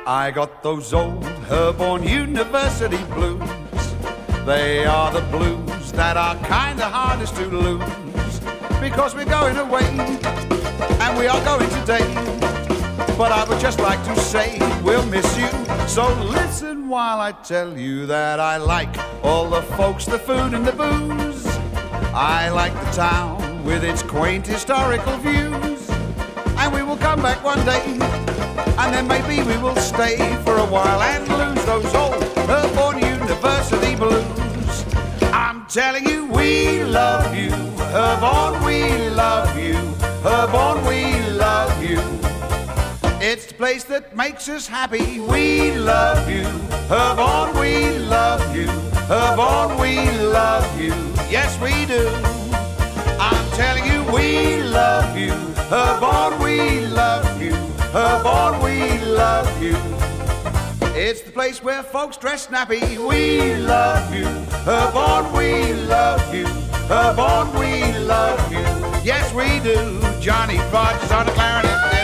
I got those old Herborn University blues. They are the blues that are kinda hardest to lose, because we're going away, and we are going today. But I would just like to say we'll miss you, so listen while I tell you that I like all the folks, the food and the booze. I like the town with its quaint historical views, and we will come back one day, and then maybe we will stay for a while and lose those old Herborn University blues. I'm telling you we love you, Herborn, we love you, Herborn, we love you. It's the place that makes us happy. We love you, Herborn, we love you, Herborn, we love you. Yes, we do. I'm telling you we love you, Herborn, we love you, Herborn, we love you. It's the place where folks dress snappy. We love you, Herborn, we love you, Herborn, we love you. Yes, we do. Johnny Rogers on the clarinet.